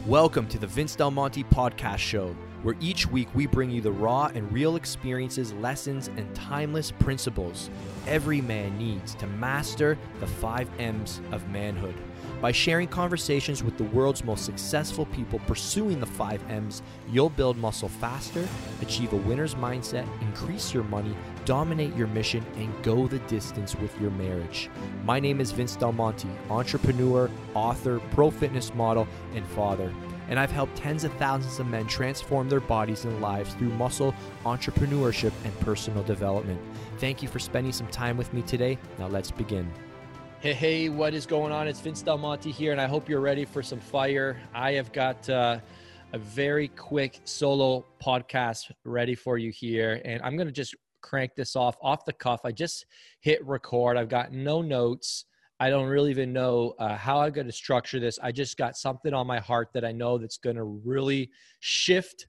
Welcome to the Vince Del Monte Podcast Show, where each week we bring you the raw and real experiences, lessons, and timeless principles every man needs to master the 5 M's of manhood. By sharing conversations with the world's most successful people pursuing the 5 M's, you'll build muscle faster, achieve a winner's mindset, increase your money, dominate your mission, and go the distance with your marriage. My name is Vince Del Monte, entrepreneur, author, pro fitness model, and father. And I've helped tens of thousands of men transform their bodies and lives through muscle, entrepreneurship, and personal development. Thank you for spending some time with me today. Now let's begin. Hey, what is going on? It's Vince Del Monte here, and I hope you're ready for some fire. I have got a very quick solo podcast ready for you here, and I'm going to just crank this off the cuff. I just hit record. I've got no notes. I don't really even know how I'm going to structure this. I just got something on my heart that I know that's going to really shift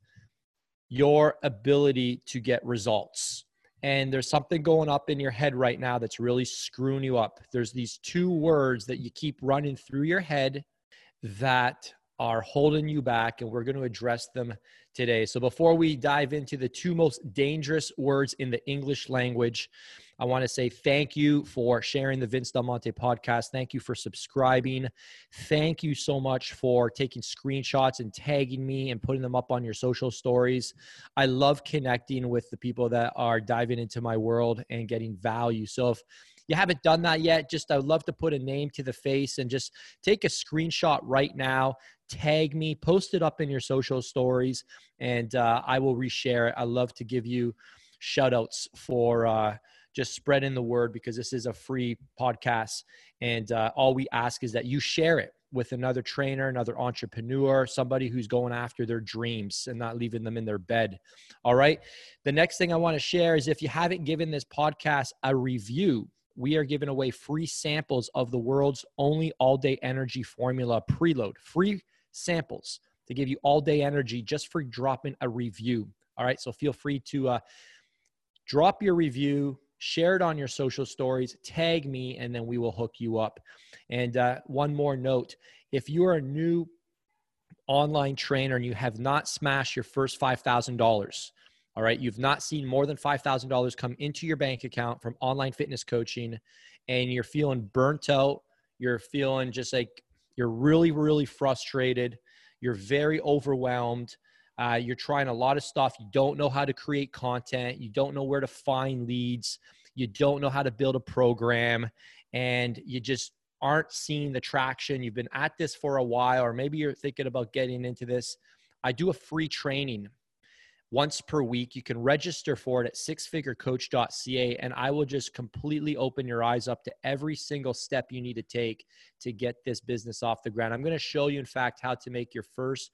your ability to get results. And there's something going up in your head right now that's really screwing you up. There's these 2 words that you keep running through your head that are holding you back, and we're going to address them today. So before we dive into the 2 most dangerous words in the English language, I want to say thank you for sharing the Vince Del Monte podcast. Thank you for subscribing. Thank you so much for taking screenshots and tagging me and putting them up on your social stories. I love connecting with the people that are diving into my world and getting value. So if you haven't done that yet, I would love to put a name to the face and just take a screenshot right now, tag me, post it up in your social stories, and I will reshare it. I love to give you shout outs for just spreading the word, because this is a free podcast. And all we ask is that you share it with another trainer, another entrepreneur, somebody who's going after their dreams and not leaving them in their bed. All right. The next thing I want to share is, if you haven't given this podcast a review, we are giving away free samples of the world's only all-day energy formula preload. Free samples to give you all-day energy just for dropping a review. All right. So feel free to drop your review, share it on your social stories, tag me, and then we will hook you up. And one more note, if you're a new online trainer and you have not smashed your first $5,000, all right, you've not seen more than $5,000 come into your bank account from online fitness coaching, and you're feeling burnt out, you're feeling just like you're really, really frustrated, you're very overwhelmed, you're trying a lot of stuff. You don't know how to create content. You don't know where to find leads. You don't know how to build a program, and you just aren't seeing the traction. You've been at this for a while, or maybe you're thinking about getting into this. I do a free training once per week. You can register for it at sixfigurecoach.ca, and I will just completely open your eyes up to every single step you need to take to get this business off the ground. I'm going to show you, in fact, how to make your first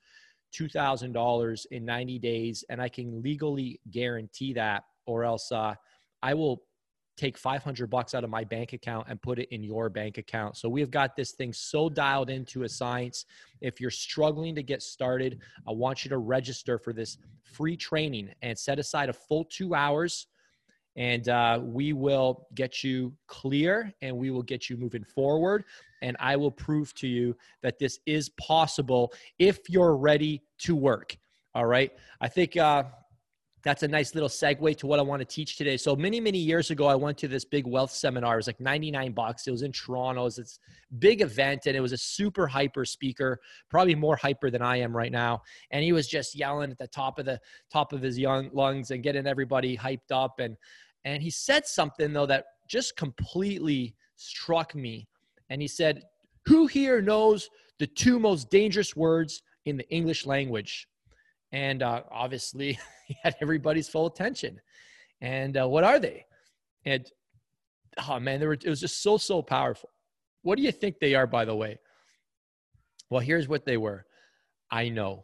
$2,000 in 90 days. And I can legally guarantee that, or else I will take $500 out of my bank account and put it in your bank account. So we've got this thing so dialed into a science. If you're struggling to get started, I want you to register for this free training and set aside a full 2 hours, and we will get you clear, and we will get you moving forward. And I will prove to you that this is possible if you're ready to work. All right. I think that's a nice little segue to what I want to teach today. So many, many years ago, I went to this big wealth seminar. It was like $99. It was in Toronto. It was this big event, and it was a super hyper speaker, probably more hyper than I am right now. And he was just yelling at the top of his young lungs and getting everybody hyped up. And he said something, though, that just completely struck me. And he said, "Who here knows the 2 most dangerous words in the English language?" And obviously, he had everybody's full attention. And what are they? And, oh, man, it was just so powerful. What do you think they are, by the way? Well, here's what they were. I know.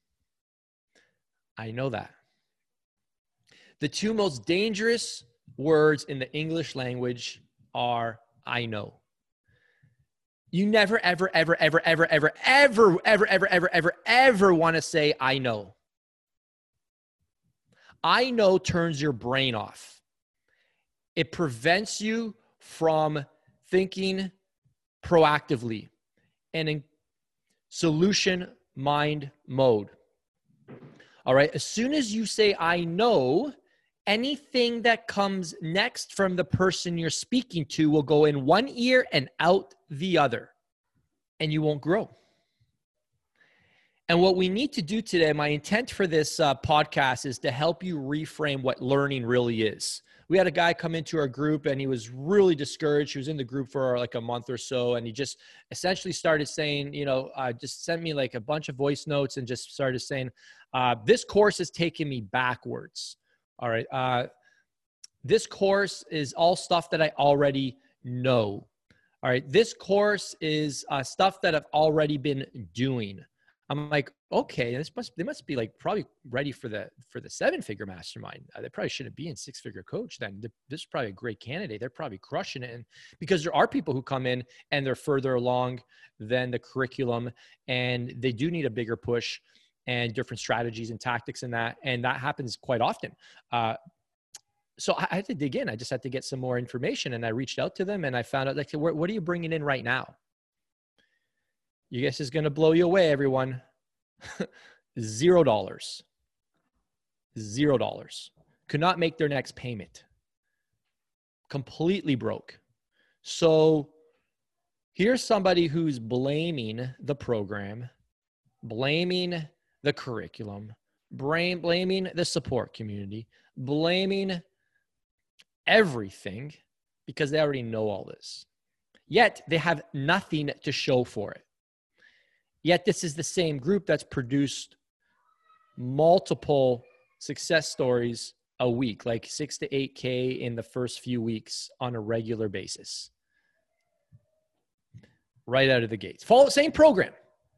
I know that. The 2 most dangerous words in the English language are I know. You never, ever, ever, ever, ever, ever, ever, ever, ever, ever, ever, ever want to say I know. I know turns your brain off. It prevents you from thinking proactively and in solution mind mode. All right. As soon as you say, I know, anything that comes next from the person you're speaking to will go in one ear and out the other, and you won't grow. And what we need to do today, my intent for this podcast is to help you reframe what learning really is. We had a guy come into our group and he was really discouraged. He was in the group for like a month or so. And he just essentially started saying, just sent me like a bunch of voice notes and just started saying, this course is taking me backwards. All right. This course is all stuff that I already know. All right. This course is stuff that I've already been doing. I'm like, okay, they must be like probably ready for the 7-figure mastermind. They probably shouldn't be in 6-figure coach then. This is probably a great candidate. They're probably crushing it. And because there are people who come in and they're further along than the curriculum and they do need a bigger push and different strategies and tactics in that. And that happens quite often. So I had to dig in. I just had to get some more information and I reached out to them and I found out like, what are you bringing in right now? You guess is going to blow you away, everyone. $0. $0. Could not make their next payment. Completely broke. So here's somebody who's blaming the program, blaming the curriculum, blaming the support community, blaming everything because they already know all this. Yet they have nothing to show for it. Yet this is the same group that's produced multiple success stories a week, like 6 to 8K in the first few weeks on a regular basis. Right out of the gates. Follow same program.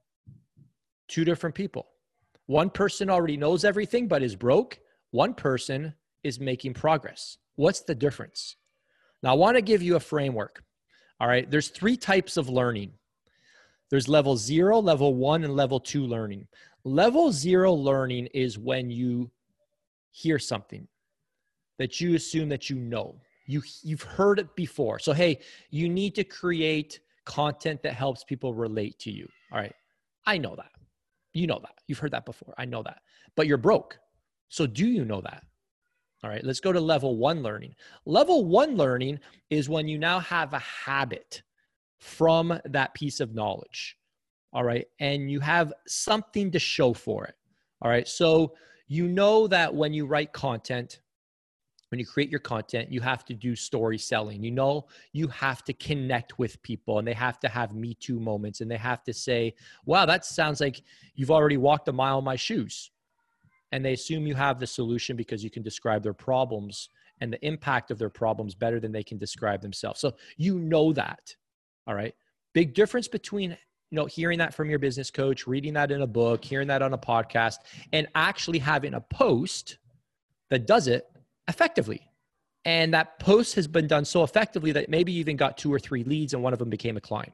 2 different people. One person already knows everything but is broke. One person is making progress. What's the difference? Now I want to give you a framework. All right. There's 3 types of learning. There's level 0, level 1, and level 2 learning. Level 0 learning is when you hear something that you assume that you know. You've heard it before. So, hey, you need to create content that helps people relate to you. All right. I know that. You know that. You've heard that before. I know that. But you're broke. So do you know that? All right. Let's go to level 1 learning. Level 1 learning is when you now have a habit from that piece of knowledge. All right. And you have something to show for it. All right. So you know that when you write content, when you create your content, you have to do story selling. You know, you have to connect with people and they have to have Me Too moments and they have to say, wow, that sounds like you've already walked a mile in my shoes. And they assume you have the solution because you can describe their problems and the impact of their problems better than they can describe themselves. So you know that. All right. Big difference between, hearing that from your business coach, reading that in a book, hearing that on a podcast, and actually having a post that does it effectively. And that post has been done so effectively that maybe you even got 2 or 3 leads and one of them became a client.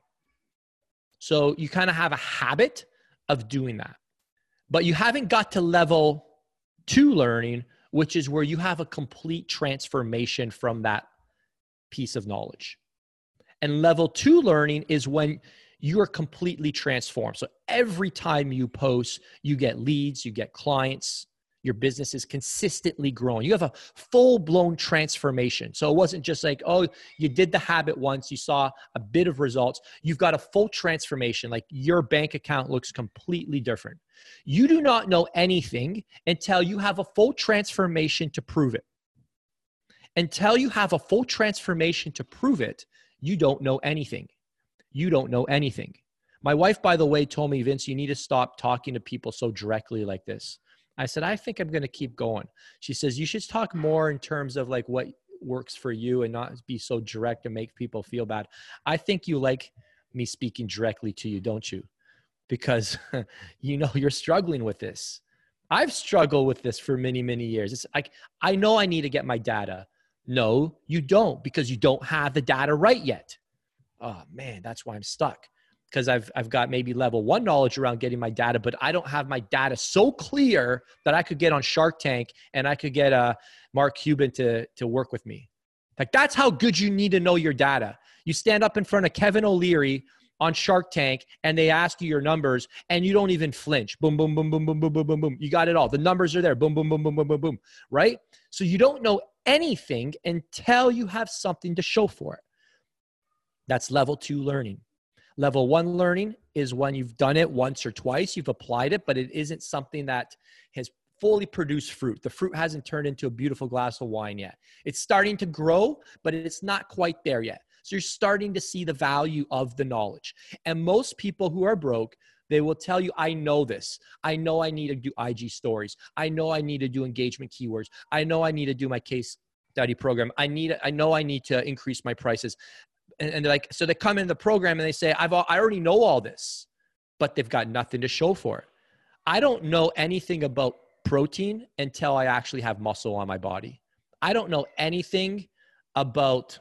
So you kind of have a habit of doing that, but you haven't got to level 2 learning, which is where you have a complete transformation from that piece of knowledge. And level 2 learning is when you are completely transformed. So every time you post, you get leads, you get clients, your business is consistently growing. You have a full-blown transformation. So it wasn't just like, oh, you did the habit once, you saw a bit of results. You've got a full transformation, like your bank account looks completely different. You do not know anything until you have a full transformation to prove it. Until you have a full transformation to prove it, you don't know anything. You don't know anything. My wife, by the way, told me, Vince, you need to stop talking to people so directly like this. I said, I think I'm going to keep going. She says, you should talk more in terms of like what works for you and not be so direct and make people feel bad. I think you like me speaking directly to you, don't you? Because you're struggling with this. I've struggled with this for many, many years. It's like, I know I need to get my data. No, you don't, because you don't have the data right yet. Oh man, that's why I'm stuck. Because I've got maybe level 1 knowledge around getting my data, but I don't have my data so clear that I could get on Shark Tank and I could get Mark Cuban to work with me. Like that's how good you need to know your data. You stand up in front of Kevin O'Leary on Shark Tank and they ask you your numbers and you don't even flinch. Boom, boom, boom, boom, boom, boom, boom, boom, boom. You got it all. The numbers are there. Boom, boom, boom, boom, boom, boom, boom. Right? So you don't know anything until you have something to show for it. That's level 2 learning. Level 1 learning is when you've done it once or twice, you've applied it, but it isn't something that has fully produced fruit. The fruit hasn't turned into a beautiful glass of wine yet. It's starting to grow, but it's not quite there yet. So you're starting to see the value of the knowledge. And most people who are broke, they will tell you, I know this. I know I need to do IG stories. I know I need to do engagement keywords. I know I need to do my case study program. I know I need to increase my prices. And they're like, so they come into the program and they say, I already know all this, but they've got nothing to show for it. I don't know anything about protein until I actually have muscle on my body. I don't know anything about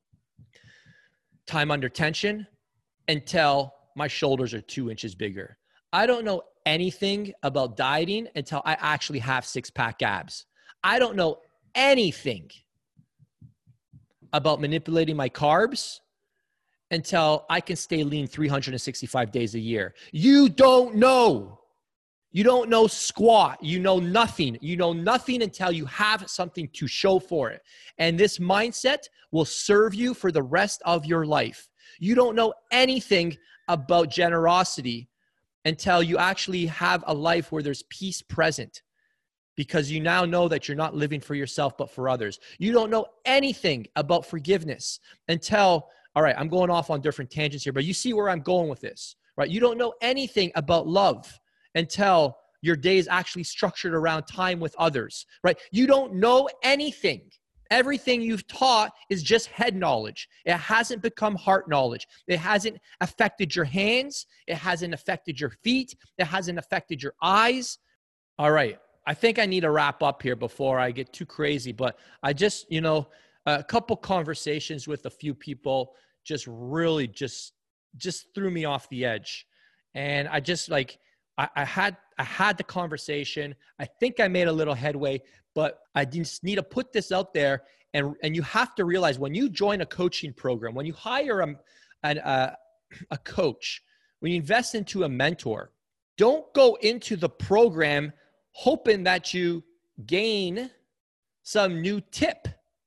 time under tension until my shoulders are 2 inches bigger. I don't know anything about dieting until I actually have 6-pack abs. I don't know anything about manipulating my carbs until I can stay lean 365 days a year. You don't know. You don't know squat. You know nothing. You know nothing until you have something to show for it. And this mindset will serve you for the rest of your life. You don't know anything about generosity until you actually have a life where there's peace present, because you now know that you're not living for yourself, but for others. You don't know anything about forgiveness until, all right, I'm going off on different tangents here, but you see where I'm going with this, right? You don't know anything about love until your day is actually structured around time with others, right? You don't know anything. Everything you've taught is just head knowledge. It hasn't become heart knowledge. It hasn't affected your hands. It hasn't affected your feet. It hasn't affected your eyes. All right. I think I need to wrap up here before I get too crazy, but I just, a couple conversations with a few people just really just threw me off the edge. And I just I had the conversation. I think I made a little headway, but I just need to put this out there. And you have to realize, when you join a coaching program, when you hire a coach, when you invest into a mentor, don't go into the program hoping that you gain some new tip,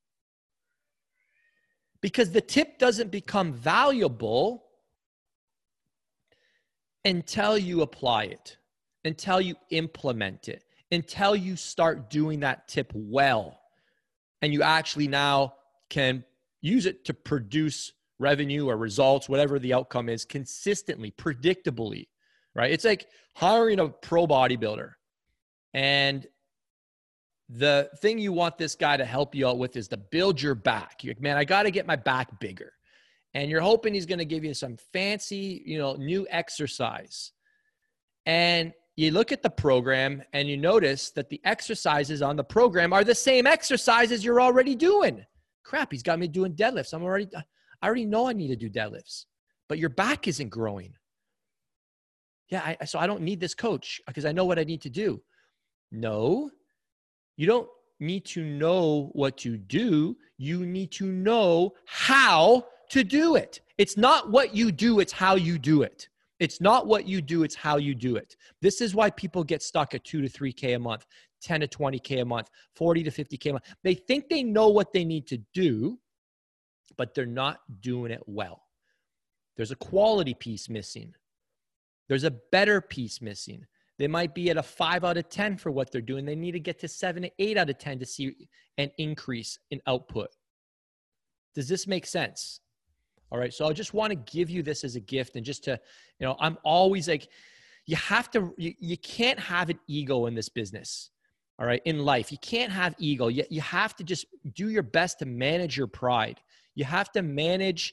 because the tip doesn't become valuable until you apply it, until you implement it, until you start doing that tip well, and you actually now can use it to produce revenue or results, whatever the outcome is, consistently, predictably, right? It's like hiring a pro bodybuilder. And the thing you want this guy to help you out with is to build your back. You're like, man, I got to get my back bigger. And you're hoping he's going to give you some fancy, new exercise. And you look at the program and you notice that the exercises on the program are the same exercises you're already doing. Crap, he's got me doing deadlifts. I already know I need to do deadlifts, but your back isn't growing. Yeah, so I don't need this coach because I know what I need to do. No, you don't need to know what to do. You need to know how to do it. It's not what you do, it's how you do it. It's not what you do, it's how you do it. This is why people get stuck at 2 to 3K a month, 10 to 20K a month, 40 to 50K a month. They think they know what they need to do, but they're not doing it well. There's a quality piece missing. There's a better piece missing. They might be at a 5 out of 10 for what they're doing. They need to get to 7 to 8 out of 10 to see an increase in output. Does this make sense? All right. So I just want to give you this as a gift, and just to, I'm always like, you can't have an ego in this business. All right. In life, you can't have ego. You have to just do your best to manage your pride. You have to manage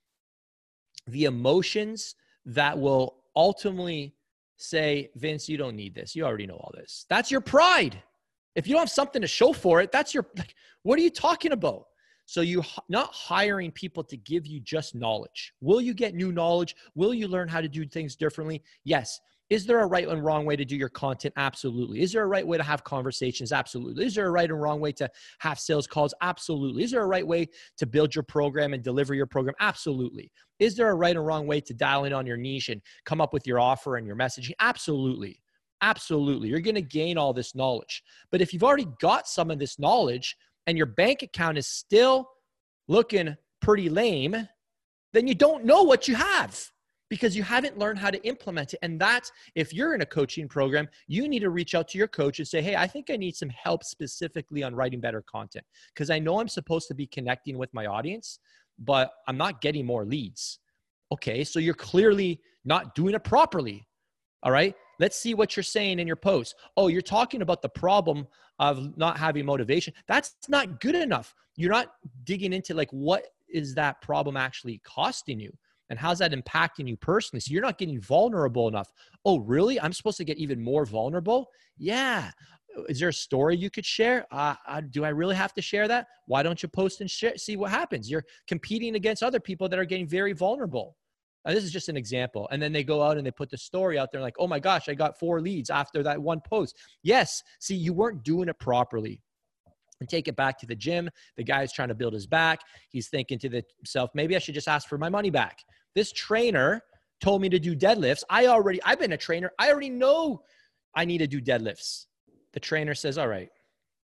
the emotions that will ultimately say, Vince, you don't need this. You already know all this. That's your pride. If you don't have something to show for it, what are you talking about? So you're not hiring people to give you just knowledge. Will you get new knowledge? Will you learn how to do things differently? Yes. Is there a right and wrong way to do your content? Absolutely. Is there a right way to have conversations? Absolutely. Is there a right and wrong way to have sales calls? Absolutely. Is there a right way to build your program and deliver your program? Absolutely. Is there a right and wrong way to dial in on your niche and come up with your offer and your messaging? Absolutely. Absolutely. You're going to gain all this knowledge. But if you've already got some of this knowledge and your bank account is still looking pretty lame, then you don't know what you have, because you haven't learned how to implement it. And that's, if you're in a coaching program, you need to reach out to your coach and say, hey, I think I need some help specifically on writing better content, because I know I'm supposed to be connecting with my audience, but I'm not getting more leads. Okay, so you're clearly not doing it properly. All right, let's see what you're saying in your post. Oh, you're talking about the problem of not having motivation. That's not good enough. You're not digging into like, what is that problem actually costing you? And how's that impacting you personally? So you're not getting vulnerable enough. Oh, really? I'm supposed to get even more vulnerable? Yeah. Is there a story you could share? Do I really have to share that? Why don't you post and share? See what happens. You're competing against other people that are getting very vulnerable. This is just an example. And then they go out and they put the story out there like, oh my gosh, I got 4 leads after that one post. Yes. See, you weren't doing it properly. And take it back to the gym. The guy is trying to build his back. He's thinking to himself, maybe I should just ask for my money back. This trainer told me to do deadlifts. I've been a trainer. I already know I need to do deadlifts. The trainer says, all right,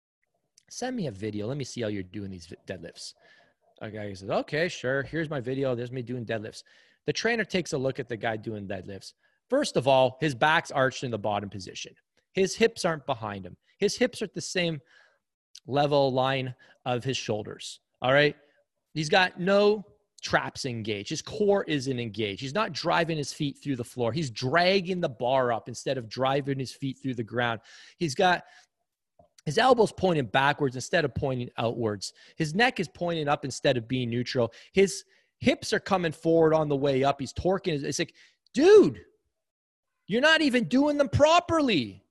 send me a video. Let me see how you're doing these deadlifts. The guy says, okay, sure. Here's my video. There's me doing deadlifts. The trainer takes a look at the guy doing deadlifts. First of all, his back's arched in the bottom position. His hips aren't behind him. His hips are at the same level line of his shoulders. All right. He's got no traps engaged. His core isn't engaged. He's not driving his feet through the floor. He's dragging the bar up instead of driving his feet through the ground. He's got his elbows pointing backwards instead of pointing outwards. His neck is pointing up instead of being neutral. His hips are coming forward on the way up. He's torquing. It's like, dude, you're not even doing them properly.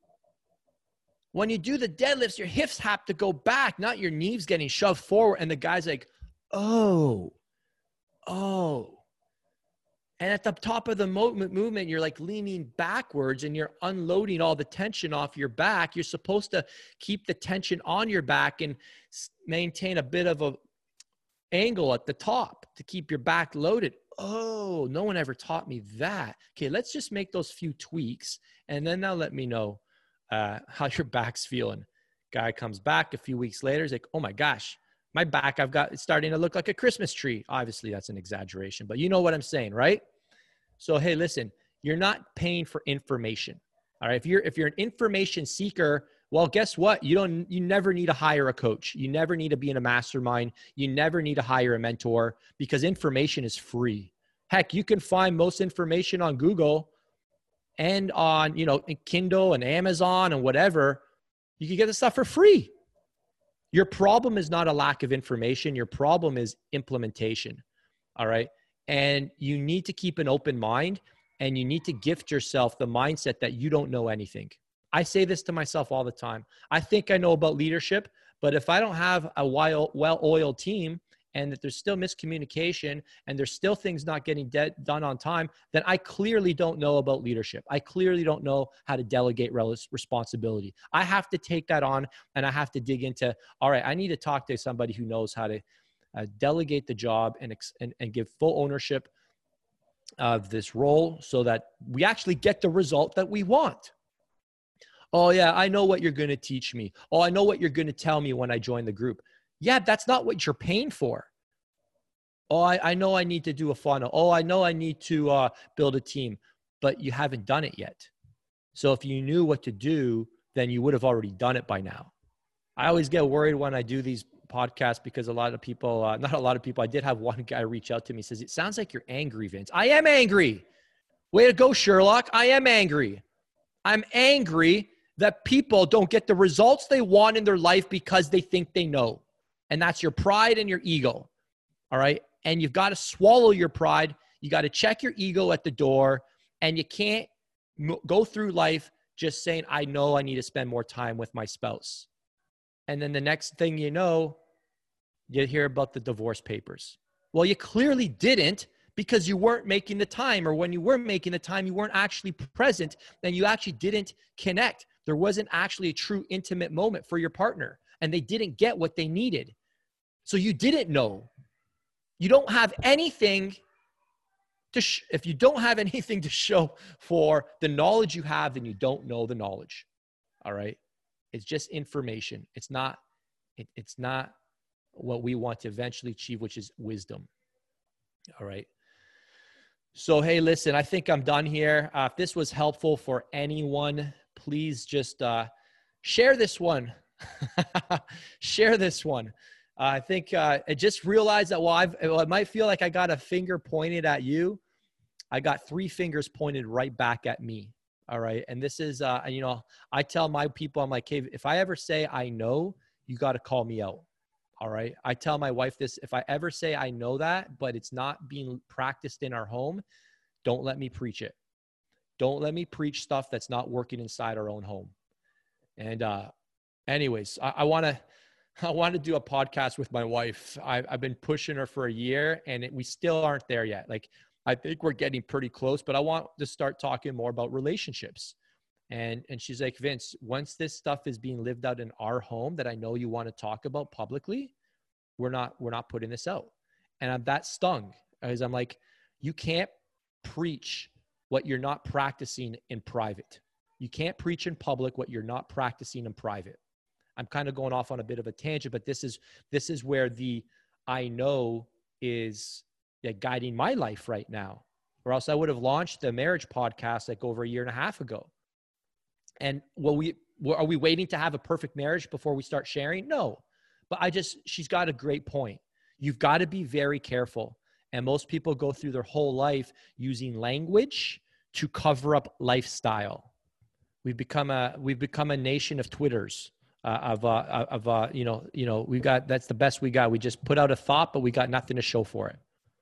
When you do the deadlifts, your hips have to go back, not your knees getting shoved forward. And the guy's like, oh. And at the top of the movement, you're like leaning backwards and you're unloading all the tension off your back. You're supposed to keep the tension on your back and maintain a bit of a angle at the top to keep your back loaded. Oh, no one ever taught me that. Okay, let's just make those few tweaks. And then now let me know how your back's feeling. Guy comes back a few weeks later. He's like, oh my gosh, my back, it's starting to look like a Christmas tree. Obviously, that's an exaggeration, but you know what I'm saying, right? So, hey, listen, you're not paying for information. All right. If you're an information seeker, well, guess what? You never need to hire a coach. You never need to be in a mastermind. You never need to hire a mentor, because information is free. Heck, you can find most information on Google and on, Kindle and Amazon and whatever. You can get the stuff for free. Your problem is not a lack of information. Your problem is implementation. All right. And you need to keep an open mind, and you need to gift yourself the mindset that you don't know anything. I say this to myself all the time. I think I know about leadership, but if I don't have a well-oiled team, and that there's still miscommunication and there's still things not getting done on time, then I clearly don't know about leadership. I clearly don't know how to delegate responsibility. I have to take that on, and I have to dig into, all right, I need to talk to somebody who knows how to delegate the job and give full ownership of this role so that we actually get the result that we want. Oh yeah, I know what you're going to teach me. Oh, I know what you're going to tell me when I join the group. Yeah, that's not what you're paying for. Oh, I know I need to do a funnel. Oh, I know I need to build a team, but you haven't done it yet. So if you knew what to do, then you would have already done it by now. I always get worried when I do these podcasts because a lot of people, not a lot of people, I did have one guy reach out to me and says, it sounds like you're angry, Vince. I am angry. Way to go, Sherlock. I am angry. I'm angry that people don't get the results they want in their life because they think they know. And that's your pride and your ego. All right. And you've got to swallow your pride. You got to check your ego at the door, and you can't go through life just saying, I know I need to spend more time with my spouse. And then the next thing you know, you hear about the divorce papers. Well, you clearly didn't, because you weren't making the time, or when you were making the time, you weren't actually present, and you actually didn't connect. There wasn't actually a true intimate moment for your partner, and they didn't get what they needed. So you didn't know. You don't have anything to, if you don't have anything to show for the knowledge you have, then you don't know the knowledge. All right. It's just information. It's not what we want to eventually achieve, which is wisdom. All right. So, hey, listen, I think I'm done here. If this was helpful for anyone, please just share this one. Share this one. I think I just realized that while it might feel like I got a finger pointed at you, I got 3 fingers pointed right back at me. All right. And this is, I tell my people, I'm like, hey, if I ever say I know, you got to call me out. All right. I tell my wife this, if I ever say I know that, but it's not being practiced in our home, don't let me preach it. Don't let me preach stuff that's not working inside our own home. And anyways, I want to do a podcast with my wife. I've been pushing her for a year, and we still aren't there yet. Like, I think we're getting pretty close, but I want to start talking more about relationships. And she's like, Vince, once this stuff is being lived out in our home that I know you want to talk about publicly, we're not putting this out. And that stung, as I'm like, you can't preach what you're not practicing in private. You can't preach in public what you're not practicing in private. I'm kind of going off on a bit of a tangent, but this is where the I know is guiding my life right now, or else I would have launched the marriage podcast like over 1.5 years ago. And are we waiting to have a perfect marriage before we start sharing? No, but she's got a great point. You've got to be very careful. And most people go through their whole life using language to cover up lifestyle. We've become a nation of Twitters. We've got, that's the best we got. We just put out a thought, but we got nothing to show for it.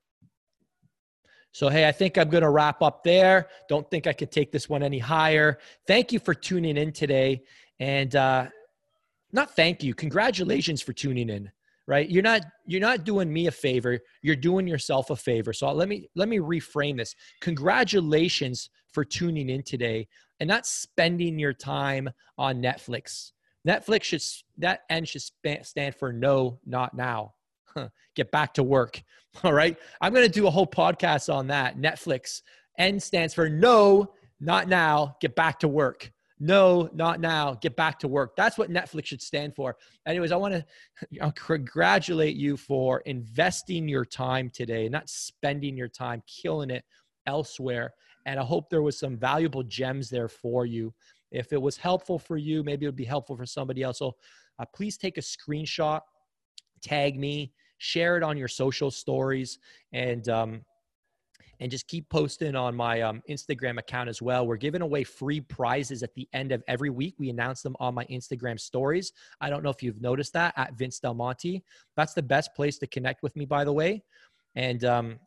So, hey, I think I'm going to wrap up there. Don't think I could take this one any higher. Thank you for tuning in today. And not thank you. Congratulations for tuning in, right? You're not doing me a favor. You're doing yourself a favor. So let me reframe this. Congratulations for tuning in today and not spending your time on Netflix. Netflix that N should stand for no, not now. Get back to work. All right. I'm going to do a whole podcast on that. Netflix. N stands for no, not now. Get back to work. No, not now. Get back to work. That's what Netflix should stand for. Anyways, I want to congratulate you for investing your time today, not spending your time killing it elsewhere. And I hope there was some valuable gems there for you. If it was helpful for you, maybe it would be helpful for somebody else. So please take a screenshot, tag me, share it on your social stories, and just keep posting on my Instagram account as well. We're giving away free prizes at the end of every week. We announce them on my Instagram stories. I don't know if you've noticed that, at Vince Del Monte. That's the best place to connect with me, by the way. And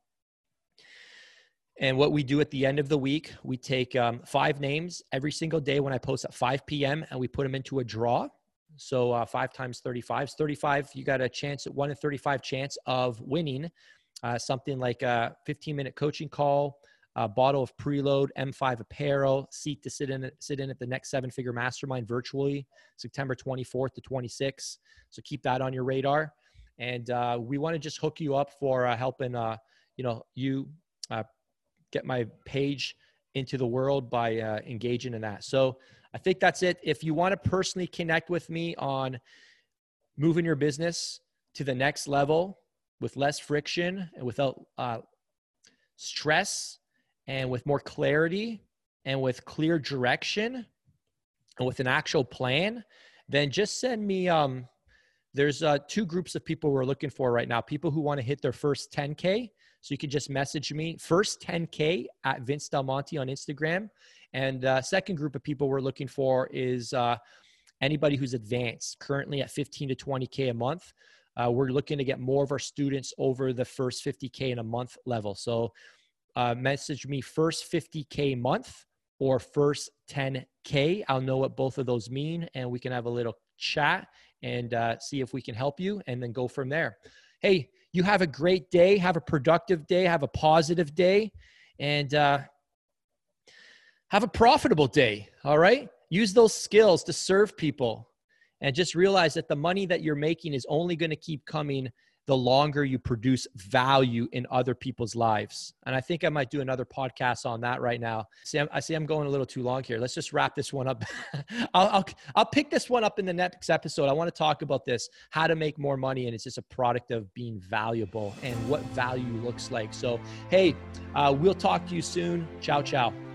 what we do at the end of the week, we take 5 names every single day when I post at 5 p.m. and we put them into a draw. So 5 times 35 is 35. You got a chance at 1 in 35 chance of winning something like a 15-minute coaching call, a bottle of Preload, M5 apparel, seat to sit in at the next 7-figure mastermind virtually, September 24th to 26th. So keep that on your radar. And we want to just hook you up for helping you get my page into the world by engaging in that. So I think that's it. If you want to personally connect with me on moving your business to the next level with less friction and without stress and with more clarity and with clear direction and with an actual plan, then just send me, there's 2 groups of people we're looking for right now. People who want to hit their first 10K. So you can just message me, first 10K at Vince Del Monte on Instagram. And second group of people we're looking for is anybody who's advanced, currently at 15 to 20K a month. We're looking to get more of our students over the first 50K in a month level. So message me first 50K month or first 10K. I'll know what both of those mean, and we can have a little chat and see if we can help you and then go from there. Hey, you have a great day, have a productive day, have a positive day, and have a profitable day. All right. Use those skills to serve people, and just realize that the money that you're making is only going to keep coming the longer you produce value in other people's lives. And I think I might do another podcast on that right now. I see I'm going a little too long here. Let's just wrap this one up. I'll pick this one up in the next episode. I want to talk about this, how to make more money. And it's just a product of being valuable and what value looks like. So, hey, we'll talk to you soon. Ciao, ciao.